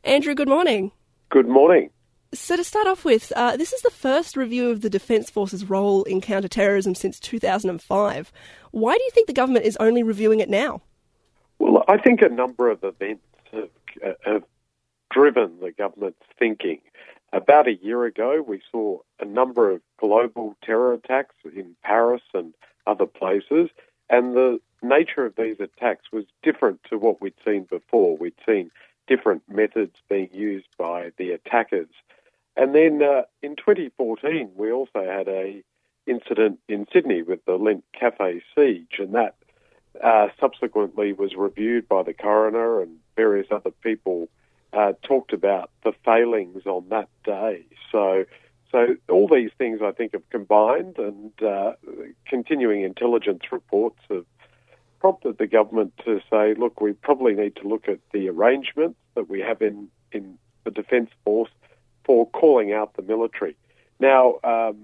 Andrew, good morning. Good morning. So to start off with, this is the first review of the Defence Force's role in counter-terrorism since 2005. Why do you think the government is only reviewing it now? Well, I think a number of events have driven the government's thinking. About a year ago, we saw a number of global terror attacks in Paris and other places, and the nature of these attacks was different to what we'd seen before. We'd seen different methods being used by the attackers. And then in 2014, we also had an incident in Sydney with the Lindt Cafe siege, and that subsequently was reviewed by the coroner, and various other people talked about the failings on that day. So all these things, I think, have combined, and continuing intelligence reports have prompted the government to say, look, we probably need to look at the arrangements that we have in the Defence Force for calling out the military. Now,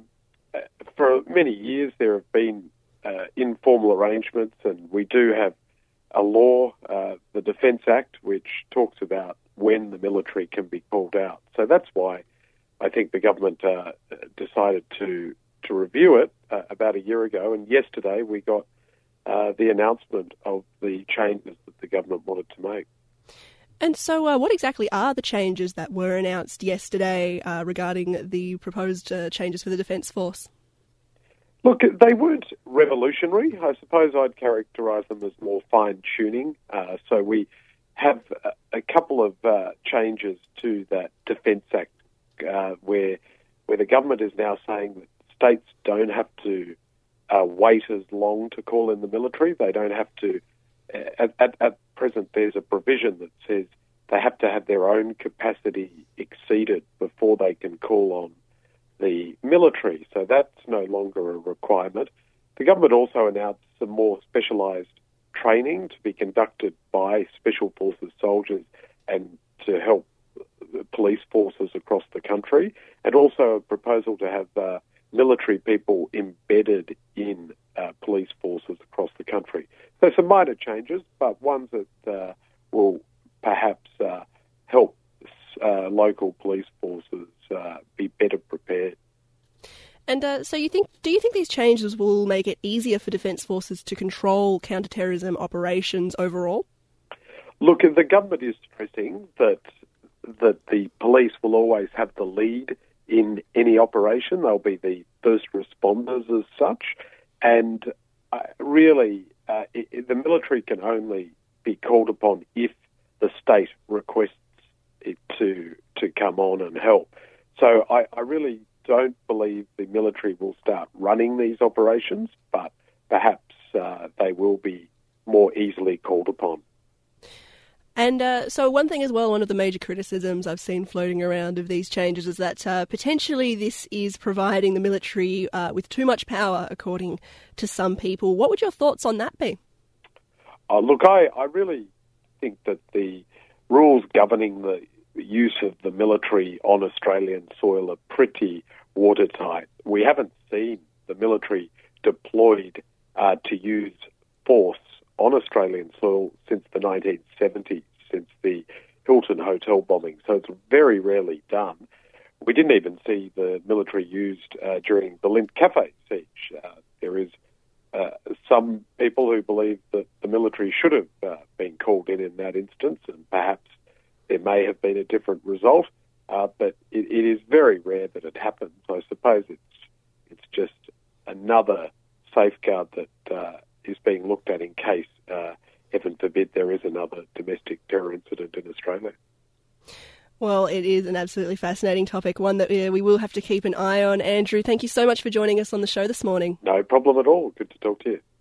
for many years there have been informal arrangements, and we do have a law, the Defence Act, which talks about when the military can be called out. So that's why I think the government decided to review it about a year ago, and yesterday we got the announcement of the changes that the government wanted to make. And so what exactly are the changes that were announced yesterday regarding the proposed changes for the Defence Force? Look, they weren't revolutionary. I suppose I'd characterise them as more fine-tuning. So we have a couple of changes to that Defence Act where the government is now saying that states don't have to wait as long to call in the military. They don't have to. At present, there's a provision that says they have to have their own capacity exceeded before they can call on the military. So that's no longer a requirement. The government also announced some more specialised training to be conducted by Special Forces soldiers and to help police forces across the country, and also a proposal to have military people embedded in police forces across the country. So some minor changes, but ones that will perhaps help local police forces be better prepared. And do you think these changes will make it easier for Defence Forces to control counter-terrorism operations overall? Look, the government is stressing that the police will always have the lead in any operation. They'll be the first responders as such, and really the military can only be called upon if the state requests it to come on and help. So I really don't believe the military will start running these operations, but perhaps they will be more easily called upon. And so one thing as well, one of the major criticisms I've seen floating around of these changes is that potentially this is providing the military with too much power, according to some people. What would your thoughts on that be? Look, I really think that the rules governing the use of the military on Australian soil are pretty watertight. We haven't seen the military deployed to use force on Australian soil since the 1970s, since the Hilton Hotel bombing. So it's very rarely done. We didn't even see the military used during the Lindt Cafe siege. There is some people who believe that the military should have been called in that instance, and perhaps there may have been a different result, but it is very rare that it happens. I suppose it's just another safeguard that is being looked at in case, heaven forbid, there is another domestic terror incident in Australia. Well, it is an absolutely fascinating topic, one that we will have to keep an eye on. Andrew, thank you so much for joining us on the show this morning. No problem at all. Good to talk to you.